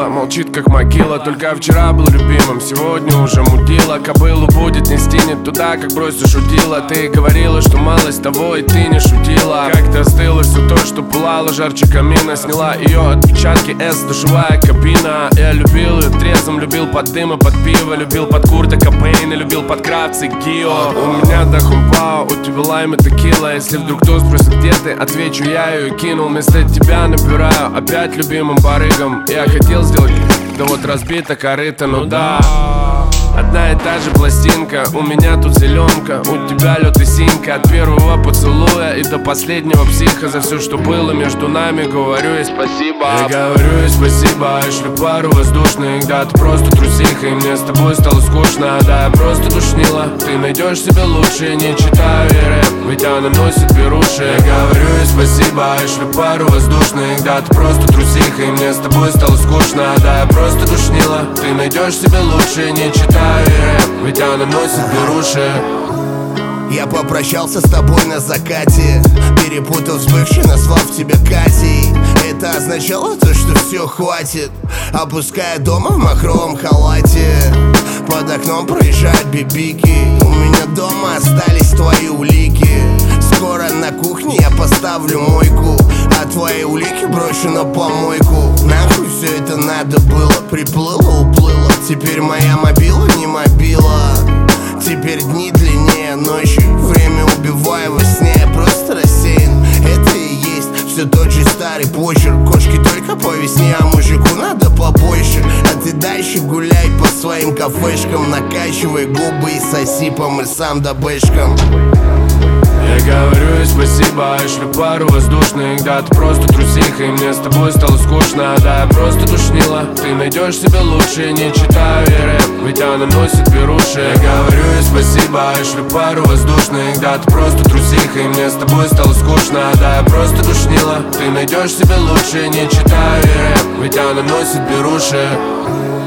молчит как могила. Только вчера был любимым, сегодня уже мудила. Кобылу будет нести не туда, как бросишь удила. Ты говорила, что малость того, и ты не шутила. Как-то остыло все то, что пылало жарче камина. Сняла ее отпечатки S, душевая кабина. Я любил ее трезвым, любил под дым и под пиво. Любил под Курта Кобейна, любил под Кравца и Гио. У меня Дахумпао, у тебя лайм и текила. Если вдруг кто спросит, где ты, отвечу, я ее кинул. Вместо тебя набираю опять любимым барыгам. Я хотел сделать, да вот разбита корыта, ну да. Одна и та же пластинка, у меня тут зеленка, у тебя лед и синька. От первого поцелуя и до последнего психа. За все, что было между нами, говорю ей спасибо. Я говорю ей спасибо, я шлю пару воздушных. Да, ты просто трусиха, и мне с тобой стало скучно. Да, я просто душнила, ты найдешь себе лучше. Не читаю ей рэп, ведь она носит беруши. Я говорю ей спасибо, я шлю пару воздушных. Да, ты просто трусиха, и мне с тобой стало скучно. Да, я просто душнила, ты найдешь себе лучше. Не читаю, ведь она носит беруши. Я попрощался с тобой на закате, перепутав с бывшей, назвав тебя Катей. Это означало то, что все хватит. Опуская дома в махровом халате, под окном проезжают бибики. У меня дома остались твои улики. Скоро на кухне я поставлю мойку, а твои улики брошу на помойку. Нахуй все это надо было, приплыло, уплыло. Теперь моя мобила не мобила. Теперь дни длиннее ночи, время убиваю во сне, я просто рассеян. Это и есть все тот же старый почерк. Кошки только по весне, а мужику надо побольше. А ты дальше гуляй по своим кафешкам, накачивай губы и соси по мырсам да бэшкам. Я говорю ей спасибо, я шлю пару воздушных. Да, ты просто трусиха, и мне с тобой стало скучно. Да, я просто душнила, ты найдешь себе лучше. Не читаю ей рэп, ведь она носит беруши. Я говорю ей спасибо, я шлю пару воздушных. Да, ты просто трусиха, и мне с тобой стало скучно. Да, я просто душнила, ты найдешь себе лучше. Не читаю ей рэп, ведь она носит беруши.